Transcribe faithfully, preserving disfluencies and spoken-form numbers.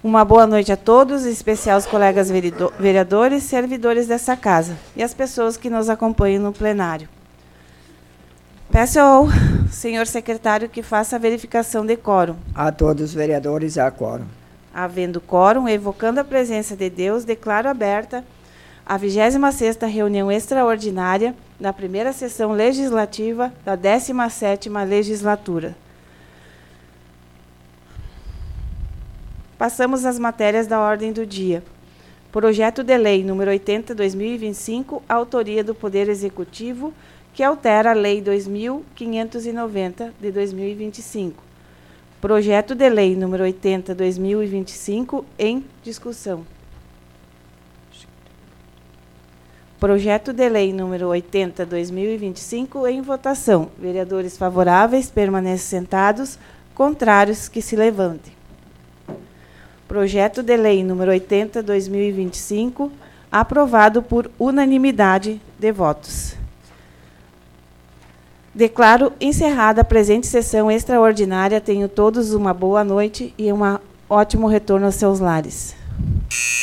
Uma boa noite a todos, em especial os colegas vereadores e servidores dessa casa e as pessoas que nos acompanham no plenário. Peço ao senhor secretário que faça a verificação de quórum. A todos os vereadores há quórum. Havendo quórum, evocando a presença de Deus, declaro aberta a vigésima sexta reunião extraordinária da primeira sessão legislativa da décima sétima legislatura. Passamos às matérias da ordem do dia. Projeto de lei número oitenta barra dois mil e vinte e cinco, autoria do Poder Executivo, que altera a Lei dois mil quinhentos e noventa de dois mil e vinte e cinco. Projeto de lei número oitenta barra dois mil e vinte e cinco em discussão. Projeto de lei número oitenta barra dois mil e vinte e cinco em votação. Vereadores favoráveis permanecem sentados, contrários que se levantem. Projeto de lei número oitenta barra dois mil e vinte e cinco, aprovado por unanimidade de votos. Declaro encerrada a presente sessão extraordinária. Tenham todos uma boa noite e um ótimo retorno aos seus lares.